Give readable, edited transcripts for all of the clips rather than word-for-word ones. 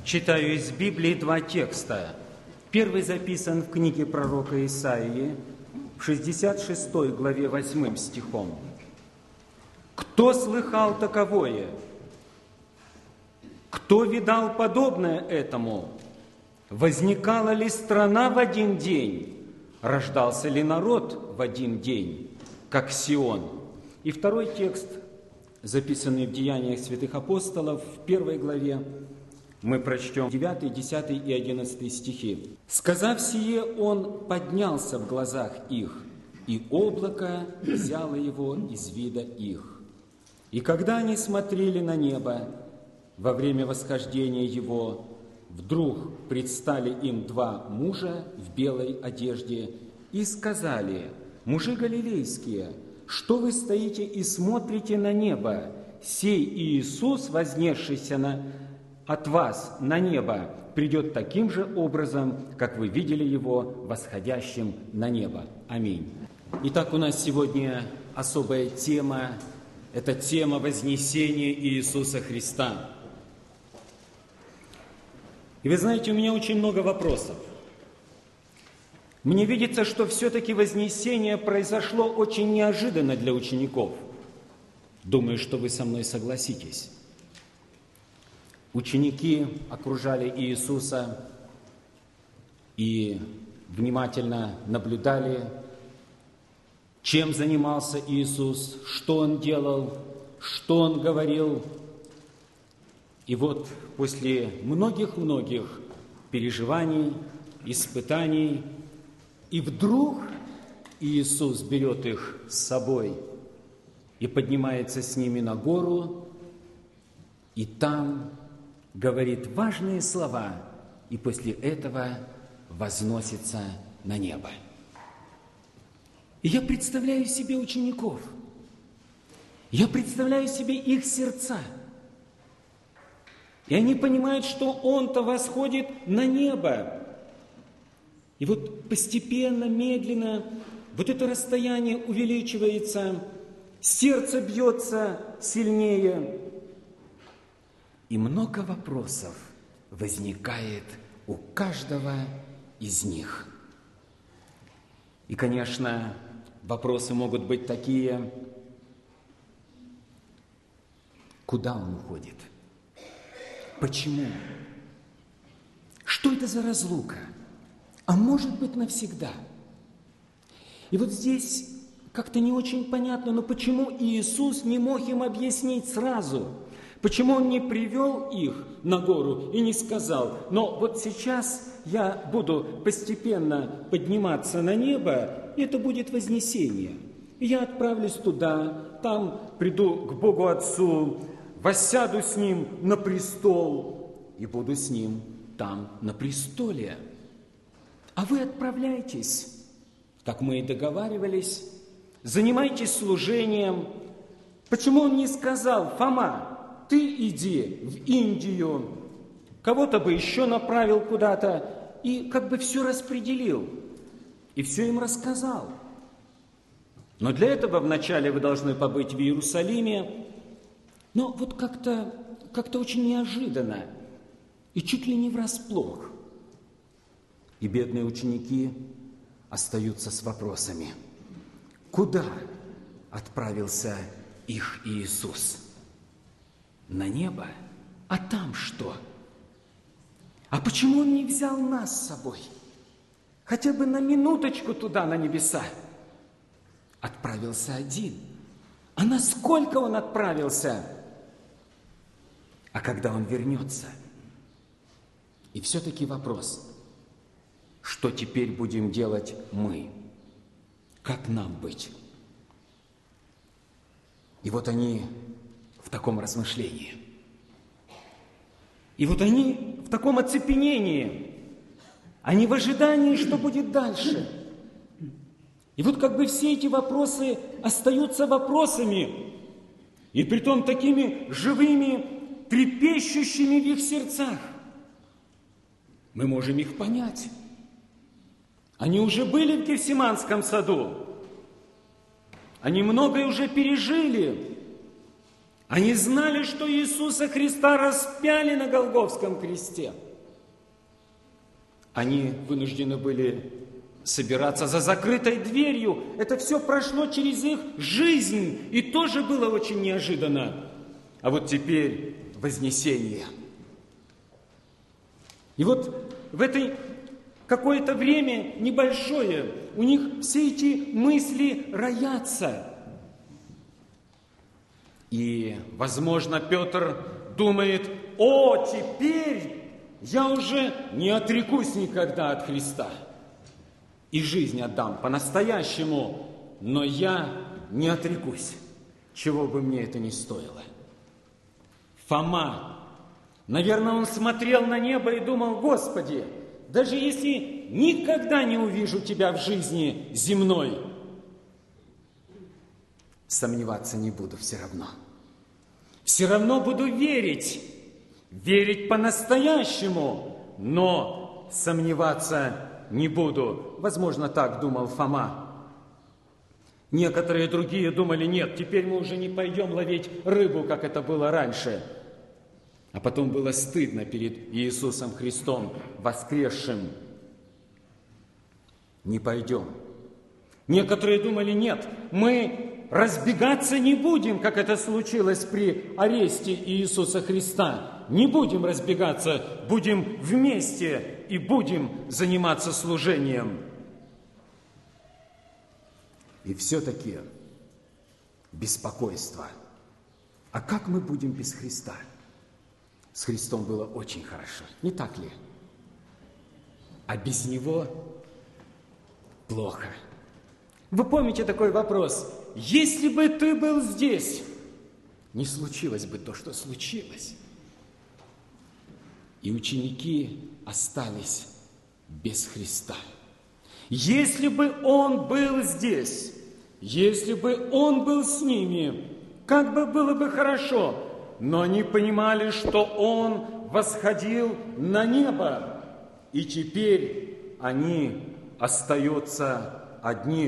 Читаю из Библии два текста. Первый записан в книге пророка Исаии, в 66 главе 8 стихом. «Кто слыхал таковое? Кто видал подобное этому? Возникала ли страна в один день? Рождался ли народ в один день, как Сион?» И второй текст, записанный в Деяниях святых апостолов, в 1 главе, мы прочтем 9, 10 и 11 стихи. «Сказав сие, он поднялся в глазах их, и облако взяло его из вида их. И когда они смотрели на небо во время восхождения его, вдруг предстали им два мужа в белой одежде и сказали: мужи галилейские, что вы стоите и смотрите на небо? Сей Иисус, вознесшийся от вас на небо, придет таким же образом, как вы видели его восходящим на небо. Аминь». Итак, у нас сегодня особая тема. Это тема вознесения Иисуса Христа. И вы знаете, у меня очень много вопросов. Мне видится, что все-таки вознесение произошло очень неожиданно для учеников. Думаю, что вы со мной согласитесь. Ученики окружали Иисуса и внимательно наблюдали, чем занимался Иисус, что Он делал, что Он говорил. И вот после многих-многих переживаний, испытаний, и вдруг Иисус берет их с собой и поднимается с ними на гору, и там говорит важные слова, и после этого возносится на небо. И я представляю себе учеников, я представляю себе их сердца, и они понимают, что Он-то восходит на небо. И вот постепенно, медленно вот это расстояние увеличивается, сердце бьется сильнее, и много вопросов возникает у каждого из них. И, конечно, вопросы могут быть такие: куда Он уходит? Почему? Что это за разлука? А может быть, навсегда? И вот здесь как-то не очень понятно, но почему Иисус не мог им объяснить сразу? Почему Он не привел их на гору и не сказал: но вот сейчас я буду постепенно подниматься на небо, и это будет вознесение. И я отправлюсь туда, там приду к Богу Отцу, воссяду с Ним на престол и буду с Ним там на престоле. А вы отправляйтесь, как мы и договаривались, занимайтесь служением. Почему Он не сказал: Фома, ты иди в Индию, кого-то бы еще направил куда-то, и как бы все распределил, и все им рассказал. Но для этого вначале вы должны побыть в Иерусалиме. Но вот как-то очень неожиданно и чуть ли не врасплох. И бедные ученики остаются с вопросами: куда отправился их Иисус? На небо? А там что? А почему Он не взял нас с собой? Хотя бы на минуточку туда, на небеса. Отправился один. А насколько Он отправился? А когда Он вернется? И все-таки вопрос: что теперь будем делать мы? Как нам быть? И вот они в таком размышлении. И вот они в таком оцепенении. Они в ожидании, что будет дальше. И вот как бы все эти вопросы остаются вопросами, и притом такими живыми, трепещущими в их сердцах. Мы можем их понять. Они уже были в Гефсиманском саду. Они многое уже пережили. Они знали, что Иисуса Христа распяли на Голгофском кресте. Они вынуждены были собираться за закрытой дверью. Это все прошло через их жизнь, и тоже было очень неожиданно. А вот теперь вознесение. И вот в это какое-то время небольшое у них все эти мысли роятся. И, возможно, Петр думает: о, теперь я уже не отрекусь никогда от Христа и жизнь отдам по-настоящему, но я не отрекусь, чего бы мне это ни стоило. Фома, наверное, он смотрел на небо и думал: Господи, даже если никогда не увижу Тебя в жизни земной, сомневаться не буду все равно. Все равно буду верить по-настоящему, но сомневаться не буду. Возможно, так думал Фома. Некоторые другие думали: нет, теперь мы уже не пойдем ловить рыбу, как это было раньше. А потом было стыдно перед Иисусом Христом, воскресшим. Не пойдем. Некоторые думали: нет, мы разбегаться не будем, как это случилось при аресте Иисуса Христа. Не будем разбегаться, будем вместе и будем заниматься служением. И все-таки беспокойство. А как мы будем без Христа? С Христом было очень хорошо, не так ли? А без Него плохо. Вы помните такой вопрос? Если бы ты был здесь, не случилось бы то, что случилось. И ученики остались без Христа. Если бы Он был здесь, если бы Он был с ними, как бы было бы хорошо. Но они понимали, что Он восходил на небо, и теперь они остаются одни.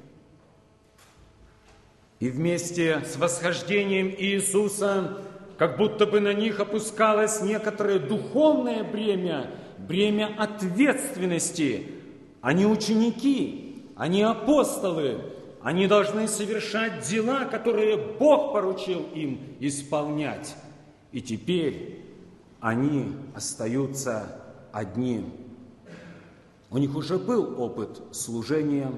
И вместе с восхождением Иисуса, как будто бы на них опускалось некоторое духовное бремя, бремя ответственности. Они ученики, они апостолы, они должны совершать дела, которые Бог поручил им исполнять. И теперь они остаются одни. У них уже был опыт служения.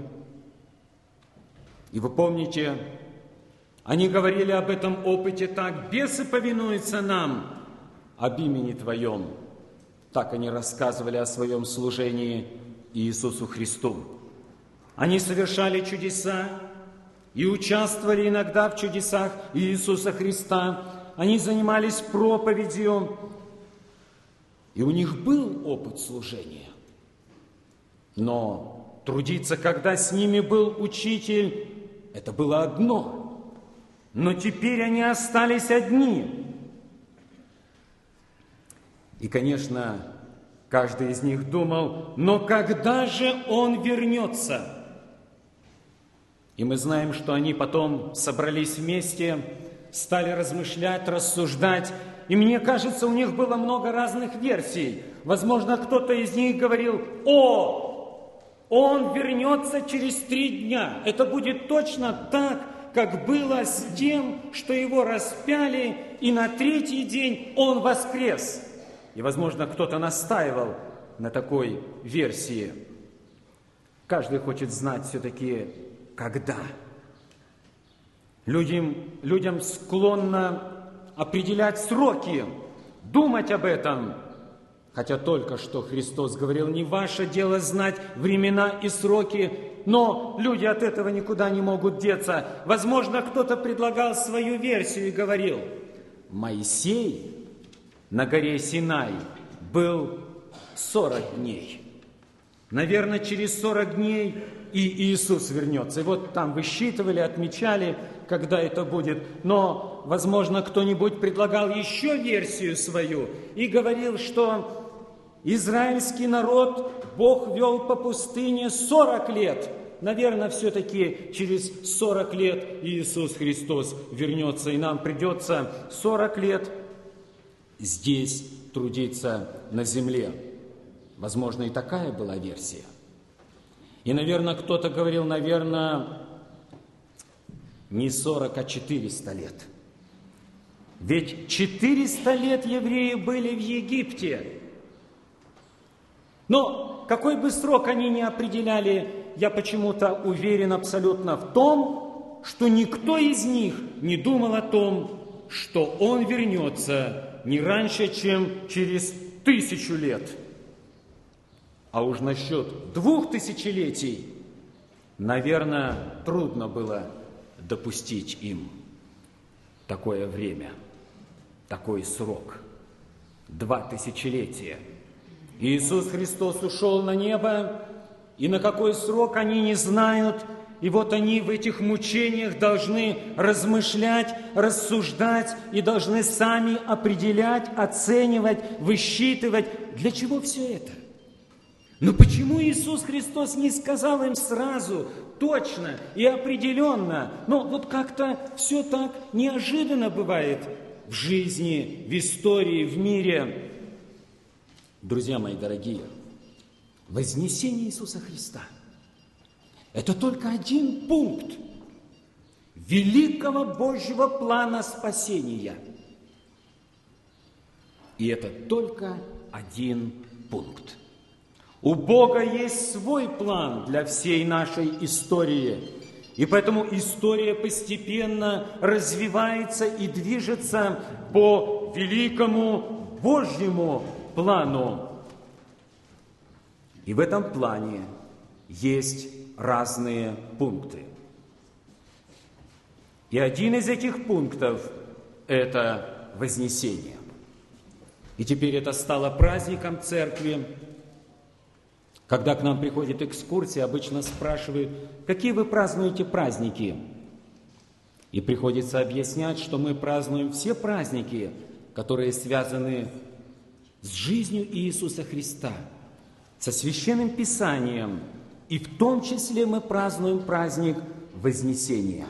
И вы помните, они говорили об этом опыте так: бесы повинуются нам об имени Твоем. Так они рассказывали о своем служении Иисусу Христу. Они совершали чудеса и участвовали иногда в чудесах Иисуса Христа. Они занимались проповедью, и у них был опыт служения. Но трудиться, когда с ними был учитель, это было одно. Но теперь они остались одни. И, конечно, каждый из них думал: но когда же Он вернется? И мы знаем, что они потом собрались вместе, стали размышлять, рассуждать. И мне кажется, у них было много разных версий. Возможно, кто-то из них говорил: о, Он вернется через 3 дня. Это будет точно так, как было с тем, что Его распяли, и на 3-й день Он воскрес. И, возможно, кто-то настаивал на такой версии. Каждый хочет знать все-таки, когда. Людям склонно определять сроки, думать об этом. Хотя только что Христос говорил: не ваше дело знать времена и сроки, но люди от этого никуда не могут деться. Возможно, кто-то предлагал свою версию и говорил: Моисей на горе Синай был 40 дней. Наверное, через 40 дней и Иисус вернется. И вот там высчитывали, отмечали, когда это будет. Но, возможно, кто-нибудь предлагал еще версию свою и говорил, что израильский народ Бог вел по пустыне 40 лет. наверное, все-таки через 40 лет Иисус Христос вернется, и нам придется 40 лет здесь трудиться на земле. Возможно, и такая была версия. И, наверное, кто-то говорил, не 40, а 400 лет. Ведь 400 лет евреи были в Египте. Но какой бы срок они ни определяли, я почему-то уверен абсолютно в том, что никто из них не думал о том, что он вернется не раньше, чем через 1000 лет. А уж насчет 2 тысячелетий, наверное, трудно было допустить им такое время, такой срок. 2 тысячелетия. Иисус Христос ушел на небо, и на какой срок они не знают. И вот они в этих мучениях должны размышлять, рассуждать и должны сами определять, оценивать, высчитывать. Для чего все это? Но почему Иисус Христос не сказал им сразу, точно и определенно? Вот как-то все так неожиданно бывает в жизни, в истории, в мире. Друзья мои дорогие, вознесение Иисуса Христа – это только один пункт великого Божьего плана спасения. И это только один пункт. У Бога есть свой план для всей нашей истории. И поэтому история постепенно развивается и движется по великому Божьему плану. И в этом плане есть разные пункты. И один из этих пунктов – это вознесение. И теперь это стало праздником церкви. Когда к нам приходит экскурсия, обычно спрашивают, какие вы празднуете праздники? И приходится объяснять, что мы празднуем все праздники, которые связаны с жизнью Иисуса Христа, со Священным Писанием, и в том числе мы празднуем праздник Вознесения.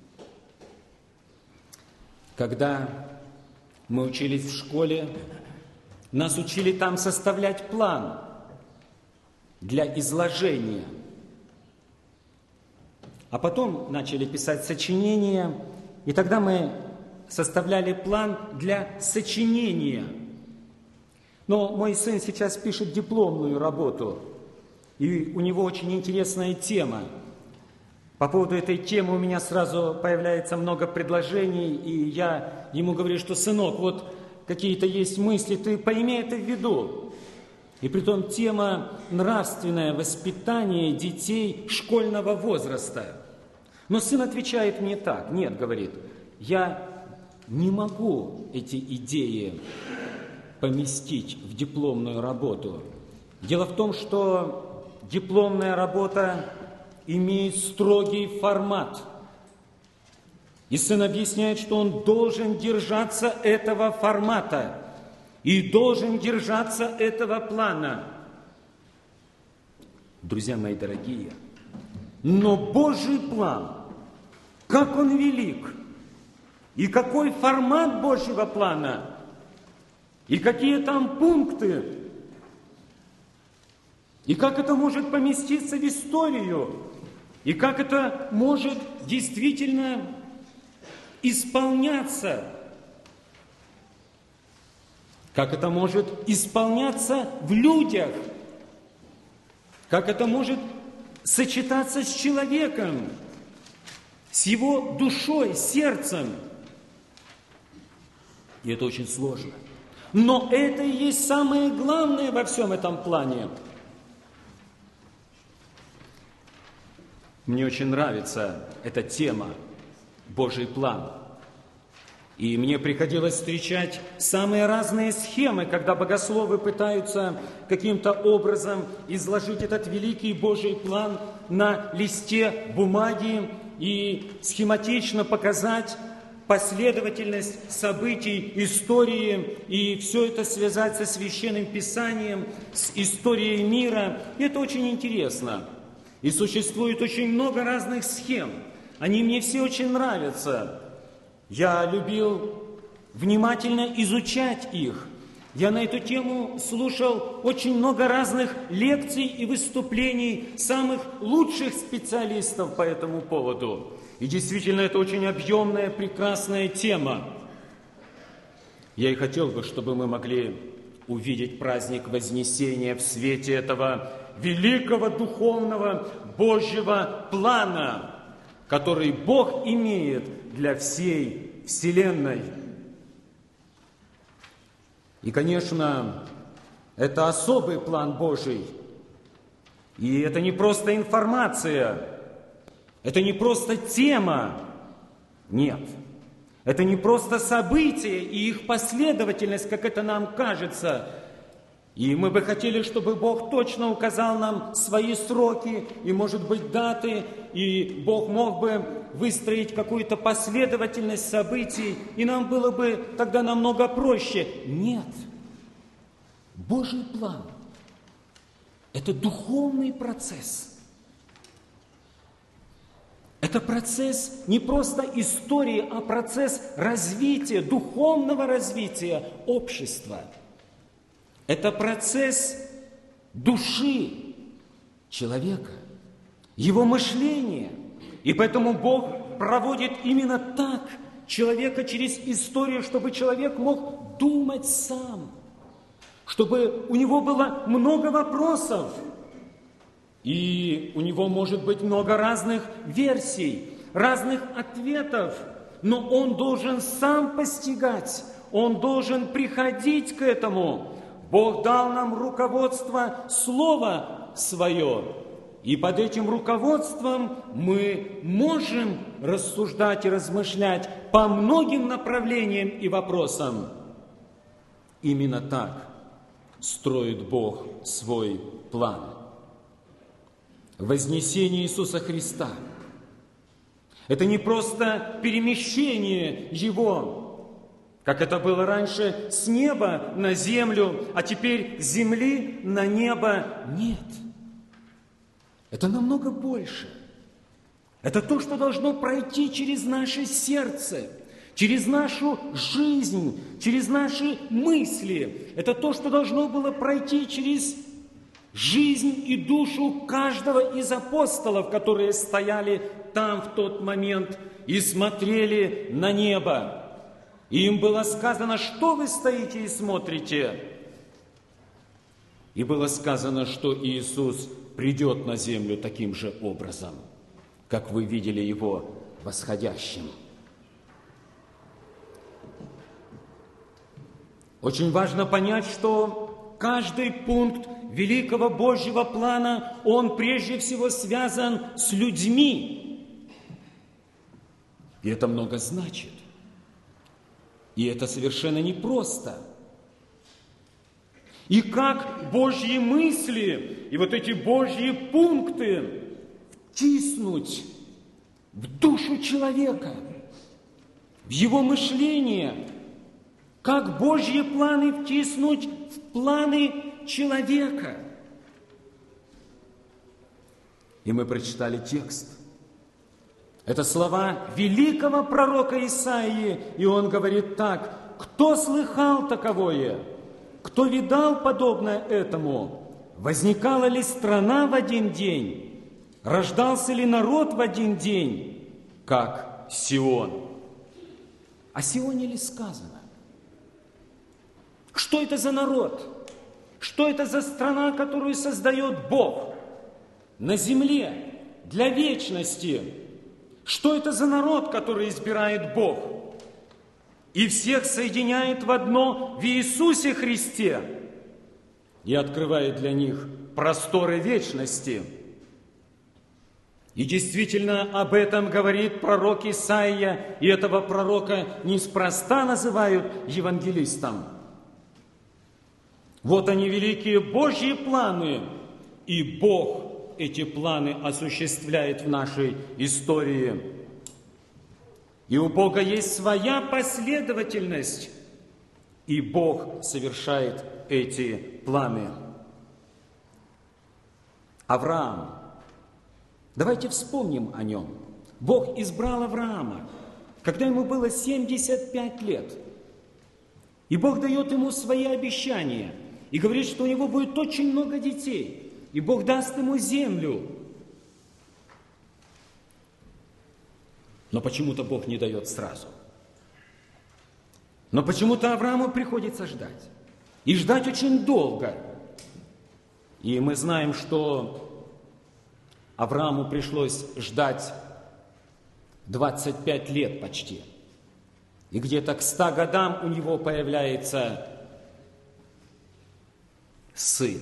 Когда мы учились в школе, нас учили там составлять план для изложения. А потом начали писать сочинения, и тогда мы составляли план для сочинения. Но мой сын сейчас пишет дипломную работу, и у него очень интересная тема. По поводу этой темы у меня сразу появляется много предложений, и я ему говорю, что, сынок, вот какие-то есть мысли, ты пойми это в виду. И притом тема нравственное воспитание детей школьного возраста. Но сын отвечает мне так, нет, говорит, я не могу эти идеи поместить в дипломную работу. Дело в том, что дипломная работа имеет строгий формат. И сын объясняет, что он должен держаться этого формата и должен держаться этого плана. Друзья мои дорогие, но Божий план, как он велик, и какой формат Божьего плана, и какие там пункты, и как это может поместиться в историю, и как это может действительно исполняться, как это может исполняться в людях, как это может сочетаться с человеком, с его душой, сердцем. И это очень сложно. Но это и есть самое главное во всем этом плане. Мне очень нравится эта тема «Божий план». И мне приходилось встречать самые разные схемы, когда богословы пытаются каким-то образом изложить этот великий Божий план на листе бумаги и схематично показать последовательность событий, истории, и все это связать со Священным Писанием, с историей мира. И это очень интересно. И существует очень много разных схем. Они мне все очень нравятся. Я любил внимательно изучать их. Я на эту тему слушал очень много разных лекций и выступлений самых лучших специалистов по этому поводу. И действительно, это очень объемная, прекрасная тема. Я и хотел бы, чтобы мы могли увидеть праздник Вознесения в свете этого великого духовного Божьего плана, который Бог имеет для всей Вселенной. И, конечно, это особый план Божий. И это не просто информация, это не просто тема. Нет. Это не просто события и их последовательность, как это нам кажется. И мы бы хотели, чтобы Бог точно указал нам свои сроки и, может быть, даты, и Бог мог бы выстроить какую-то последовательность событий, и нам было бы тогда намного проще. Нет. Божий план – это духовный процесс. Это процесс не просто истории, а процесс развития, духовного развития общества. Это процесс души человека, его мышления. И поэтому Бог проводит именно так человека через историю, чтобы человек мог думать сам, чтобы у него было много вопросов, и у него может быть много разных версий, разных ответов, но он должен сам постигать, он должен приходить к этому. Бог дал нам руководство, Слово Свое, и под этим руководством мы можем рассуждать и размышлять по многим направлениям и вопросам. Именно так строит Бог свой план. Вознесение Иисуса Христа – это не просто перемещение Его, как это было раньше, с неба на землю, а теперь с земли на небо. Нет. Это намного больше. Это то, что должно пройти через наше сердце, через нашу жизнь, через наши мысли. Это то, что должно было пройти через жизнь и душу каждого из апостолов, которые стояли там в тот момент и смотрели на небо. И им было сказано, что вы стоите и смотрите. И было сказано, что Иисус придет на землю таким же образом, как вы видели Его восходящим. Очень важно понять, что каждый пункт великого Божьего плана, он прежде всего связан с людьми. И это много значит. И это совершенно непросто. И как Божьи мысли и вот эти Божьи пункты втиснуть в душу человека, в его мышление, как Божьи планы втиснуть в планы человека. И мы прочитали текст. Это слова великого пророка Исаии, и он говорит так: «Кто слыхал таковое? Кто видал подобное этому? Возникала ли страна в один день? Рождался ли народ в один день, как Сион?» О Сионе ли сказано? Что это за народ? Что это за страна, которую создает Бог на земле для вечности? Что это за народ, который избирает Бог и всех соединяет в одно в Иисусе Христе и открывает для них просторы вечности? И действительно об этом говорит пророк Исаия, и этого пророка неспроста называют евангелистом. Вот они, великие Божьи планы, и Бог эти планы осуществляет в нашей истории. И у Бога есть своя последовательность, и Бог совершает эти планы. Авраам Давайте вспомним о нем. Бог избрал Авраама, когда ему было 75 лет. И Бог дает ему свои обещания. И говорит, что у него будет очень много детей. И Бог даст ему землю. Но почему-то Бог не дает сразу. Но почему-то Аврааму приходится ждать. И ждать очень долго. И мы знаем, что Аврааму пришлось ждать 25 лет почти. И где-то к 100 годам у него появляется сын.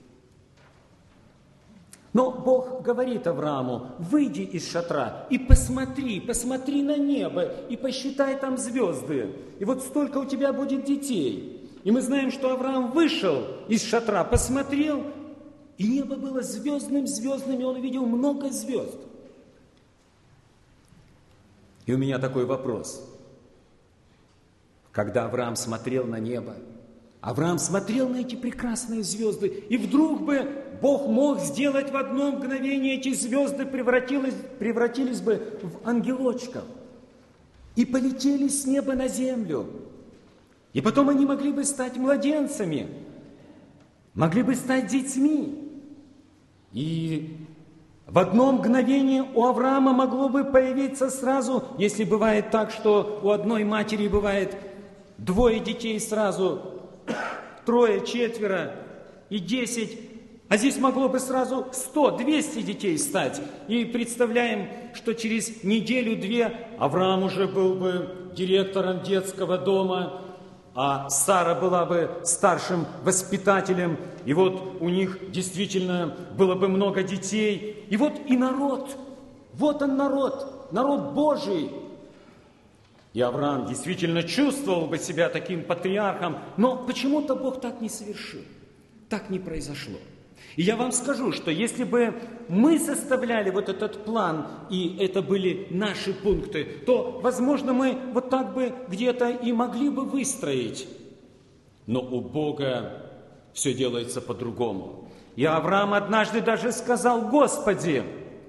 Но Бог говорит Аврааму: выйди из шатра и посмотри на небо и посчитай там звезды. И вот столько у тебя будет детей. И мы знаем, что Авраам вышел из шатра, посмотрел, и небо было звездным, и он увидел много звезд. И у меня такой вопрос. Когда Авраам смотрел на небо, Авраам смотрел на эти прекрасные звезды, и вдруг бы Бог мог сделать в одно мгновение, эти звезды превратились бы в ангелочков и полетели с неба на землю. И потом они могли бы стать младенцами, могли бы стать детьми. И в одно мгновение у Авраама могло бы появиться сразу, если бывает так, что у одной матери бывает 2 детей сразу, 3, 4 и 10, а здесь могло бы сразу 100, 200 детей стать. И представляем, что через неделю-две Авраам уже был бы директором детского дома, а Сара была бы старшим воспитателем, и вот у них действительно было бы много детей. И вот и народ, вот он народ Божий. И Авраам действительно чувствовал бы себя таким патриархом, но почему-то Бог так не совершил, так не произошло. И я вам скажу, что если бы мы составляли вот этот план, и это были наши пункты, то, возможно, мы вот так бы где-то и могли бы выстроить. Но у Бога все делается по-другому. И Авраам однажды даже сказал: Господи,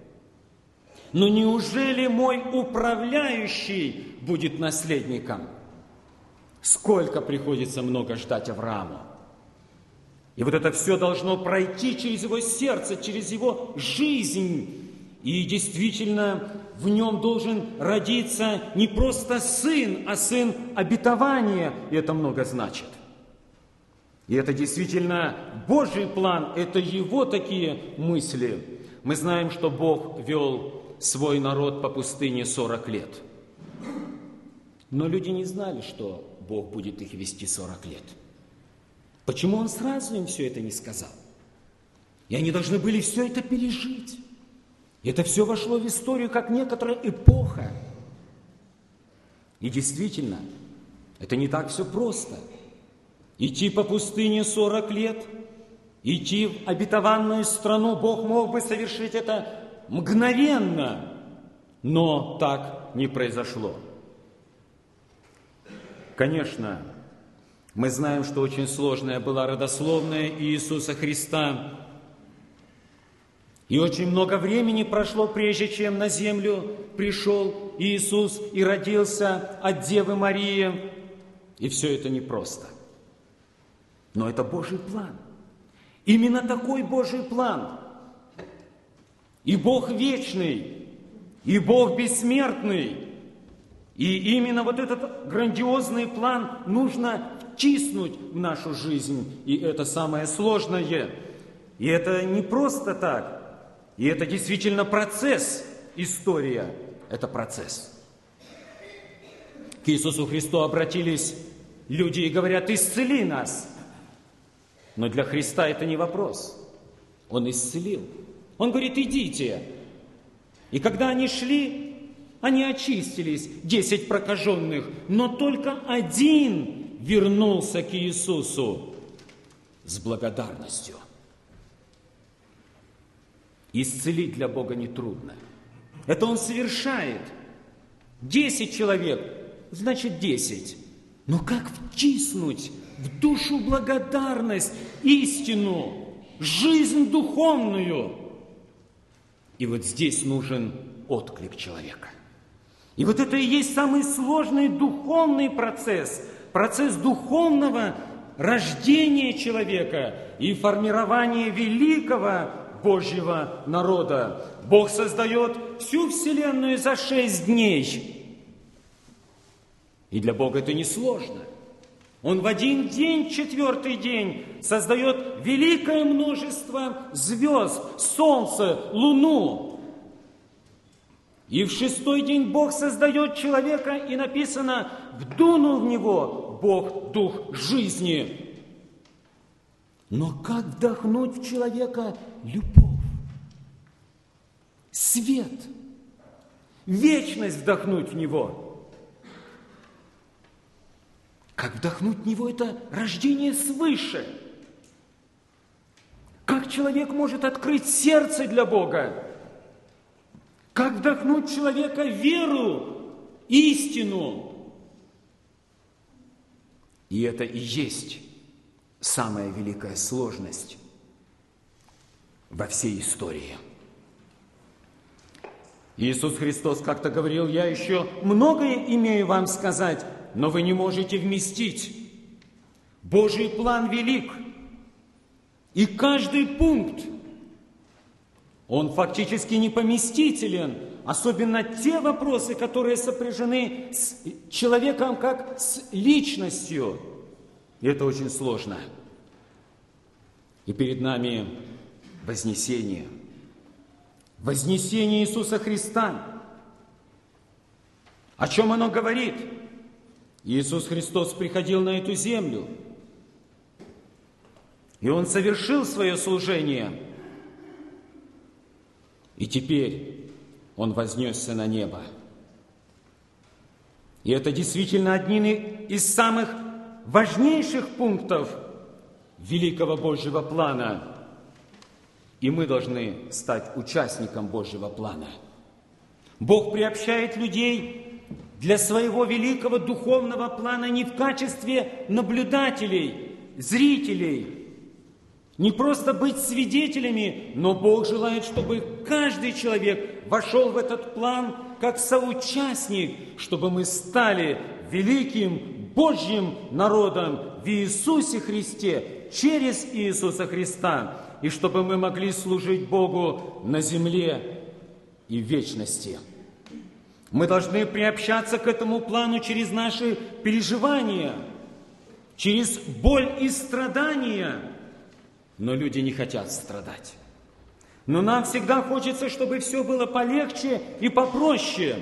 но неужели мой управляющий будет наследником? Сколько приходится много ждать Аврааму. И вот это все должно пройти через его сердце, через его жизнь. И действительно в нем должен родиться не просто сын, а сын обетования. И это много значит. И это действительно Божий план, это его такие мысли. Мы знаем, что Бог вел свой народ по пустыне 40 лет. Но люди не знали, что Бог будет их вести 40 лет. Почему Он сразу им все это не сказал? И они должны были все это пережить. И это все вошло в историю, как некоторая эпоха. И действительно, это не так все просто. Идти по пустыне 40 лет, идти в обетованную страну, Бог мог бы совершить это мгновенно, но так не произошло. Конечно, мы знаем, что очень сложная была родословная Иисуса Христа. И очень много времени прошло, прежде чем на землю пришел Иисус и родился от Девы Марии. И все это непросто. Но это Божий план. Именно такой Божий план. И Бог вечный, и Бог бессмертный. И именно вот этот грандиозный план нужно втиснуть в нашу жизнь. И это самое сложное. И это не просто так. И это действительно процесс. История – это процесс. К Иисусу Христу обратились люди и говорят: «Исцели нас». Но для Христа это не вопрос. Он исцелил. Он говорит: «Идите». И когда они шли, они очистились, 10 прокаженных, но только один вернулся к Иисусу с благодарностью. Исцелить для Бога нетрудно. Это Он совершает. 10 человек, значит 10. Но как втиснуть в душу благодарность, истину, жизнь духовную? И вот здесь нужен отклик человека. И вот это и есть самый сложный духовный процесс, процесс духовного рождения человека и формирования великого Божьего народа. Бог создает всю вселенную за 6 дней. И для Бога это не сложно. Он в один день, 4-й день, создает великое множество звезд, солнце, луну. И в 6-й день Бог создает человека, и написано, вдунул в него Бог дух жизни. Но как вдохнуть в человека любовь, свет, вечность вдохнуть в него? Как вдохнуть в него это рождение свыше? Как человек может открыть сердце для Бога? Как вдохнуть в человека веру, истину? И это и есть самая великая сложность во всей истории. Иисус Христос как-то говорил: «Я еще многое имею вам сказать, но вы не можете вместить. Божий план велик, и каждый пункт, он фактически непоместителен, особенно те вопросы, которые сопряжены с человеком как с личностью. И это очень сложно. И перед нами вознесение. Вознесение Иисуса Христа. О чем оно говорит? Иисус Христос приходил на эту землю, и Он совершил свое служение, и теперь Он вознесся на небо. И это действительно один из самых важнейших пунктов великого Божьего плана. И мы должны стать участником Божьего плана. Бог приобщает людей для своего великого духовного плана не в качестве наблюдателей, зрителей, не просто быть свидетелями, но Бог желает, чтобы каждый человек вошел в этот план как соучастник, чтобы мы стали великим Божьим народом в Иисусе Христе, через Иисуса Христа, и чтобы мы могли служить Богу на земле и в вечности. Мы должны приобщаться к этому плану через наши переживания, через боль и страдания. Но люди не хотят страдать. Но нам всегда хочется, чтобы все было полегче и попроще.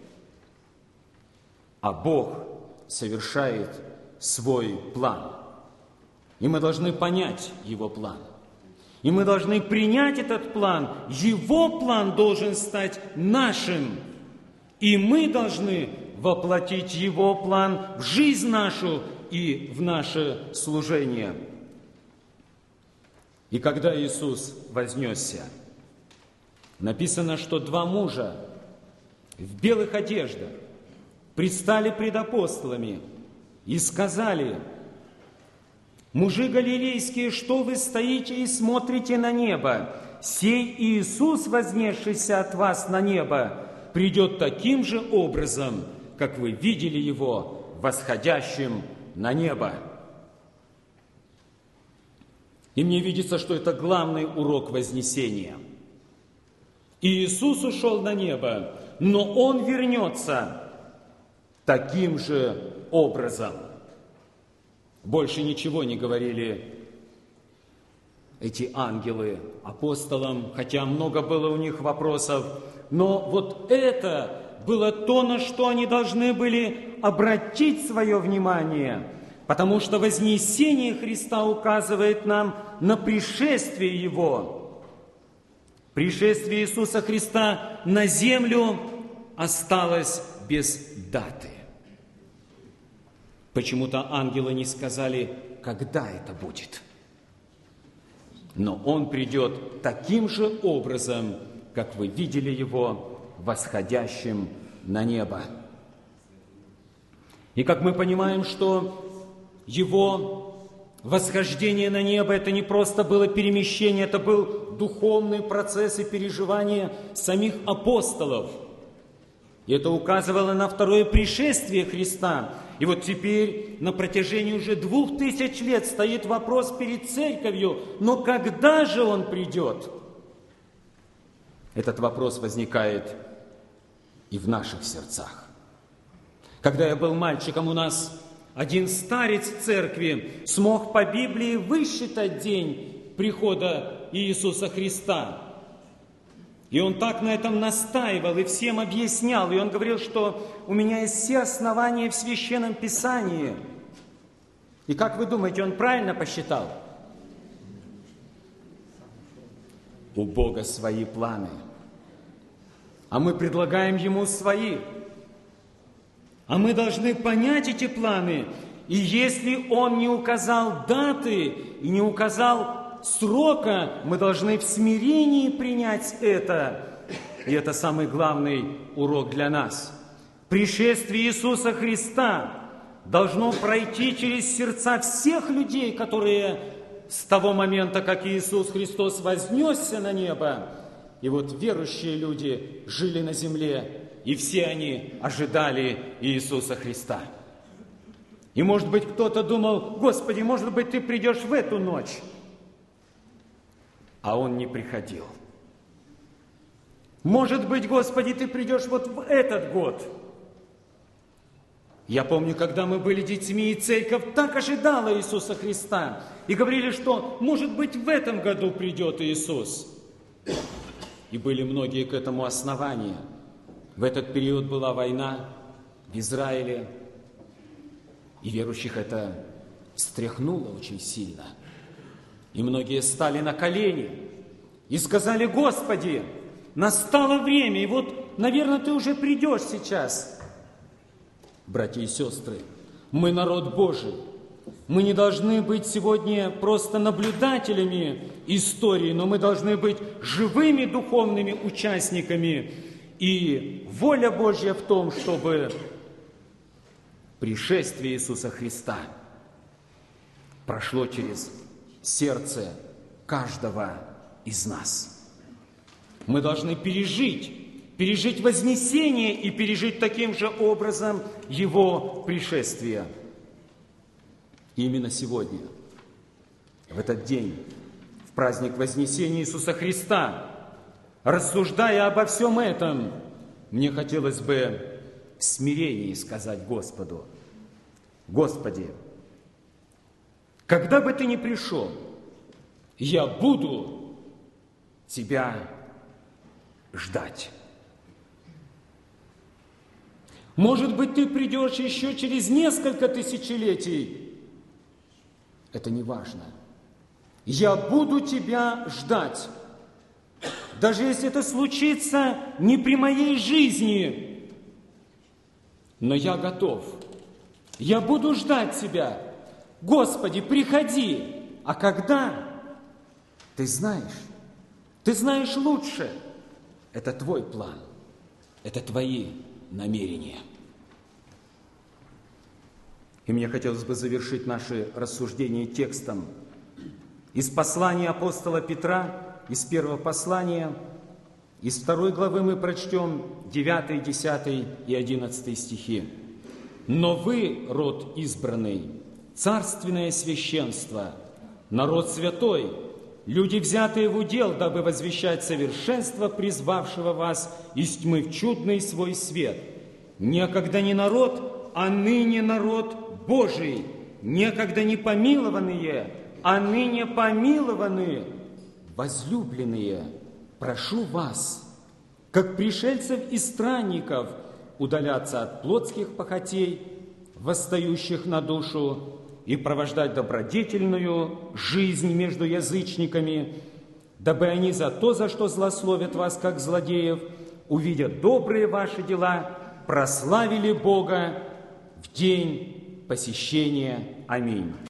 А Бог совершает свой план. И мы должны понять Его план. И мы должны принять этот план. Его план должен стать нашим. И мы должны воплотить Его план в жизнь нашу и в наше служение. И когда Иисус вознесся, написано, что 2 мужа в белых одеждах предстали пред апостолами и сказали: «Мужи галилейские, что вы стоите и смотрите на небо? Сей Иисус, вознесшийся от вас на небо, придет таким же образом, как вы видели Его восходящим на небо». И мне видится, что это главный урок вознесения. Иисус ушел на небо, но Он вернется таким же образом. Больше ничего не говорили эти ангелы апостолам, хотя много было у них вопросов. Но вот это было то, на что они должны были обратить свое внимание, потому что вознесение Христа указывает нам на пришествие Его. Пришествие Иисуса Христа на землю осталось без даты. Почему-то ангелы не сказали, когда это будет. Но Он придет таким же образом, как вы видели Его восходящим на небо. И как мы понимаем, что Его восхождение на небо, это не просто было перемещение, это был духовный процесс и переживания самих апостолов. И это указывало на второе пришествие Христа. И вот теперь на протяжении уже 2000 лет стоит вопрос перед церковью, но когда же Он придет? Этот вопрос возникает и в наших сердцах. Когда я был мальчиком, у нас один старец церкви смог по Библии высчитать день прихода Иисуса Христа. И он так на этом настаивал и всем объяснял. И он говорил, что у меня есть все основания в Священном Писании. И как вы думаете, он правильно посчитал? У Бога свои планы. А мы предлагаем Ему свои. А мы должны понять эти планы. И если Он не указал даты и не указал срока, мы должны в смирении принять это. И это самый главный урок для нас. Пришествие Иисуса Христа должно пройти через сердца всех людей, которые с того момента, как Иисус Христос вознесся на небо, и вот верующие люди жили на земле, и все они ожидали Иисуса Христа. И, может быть, кто-то думал: Господи, может быть, Ты придешь в эту ночь. А Он не приходил. Может быть, Господи, Ты придешь вот в этот год. Я помню, когда мы были детьми, и церковь так ожидала Иисуса Христа. И говорили, что, может быть, в этом году придет Иисус. И были многие к этому основания. В этот период была война в Израиле. И верующих это встряхнуло очень сильно. И многие стали на колени и сказали: Господи, настало время, и вот, наверное, Ты уже придешь сейчас. Братья и сестры, мы народ Божий. Мы не должны быть сегодня просто наблюдателями истории, но мы должны быть живыми духовными участниками. И воля Божья в том, чтобы пришествие Иисуса Христа прошло через сердце каждого из нас. Мы должны пережить вознесение и пережить таким же образом Его пришествие. И именно сегодня, в этот день, в праздник Вознесения Иисуса Христа, рассуждая обо всем этом, мне хотелось бы в смирении сказать Господу: Господи, когда бы Ты ни пришел, я буду Тебя ждать. Может быть, Ты придешь еще через несколько тысячелетий. Это не важно. Я буду Тебя ждать. Даже если это случится не при моей жизни, но я готов. Я буду ждать Тебя. Господи, приходи. А когда? Ты знаешь лучше. Это Твой план. Это Твои намерения. И мне хотелось бы завершить наши рассуждения текстом из послания апостола Петра, из первого послания, из 2 главы мы прочтем 9, 10 и 11 стихи. «Но вы, род избранный, царственное священство, народ святой, люди, взятые в удел, дабы возвещать совершенство призвавшего вас из тьмы в чудный свой свет. Некогда не народ, а ныне народ Божий, некогда не помилованные, а ныне помилованы, возлюбленные, прошу вас, как пришельцев и странников, удаляться от плотских похотей, восстающих на душу, и провождать добродетельную жизнь между язычниками, дабы они за то, за что злословят вас, как злодеев, увидя добрые ваши дела, прославили Бога в день посещения. Аминь».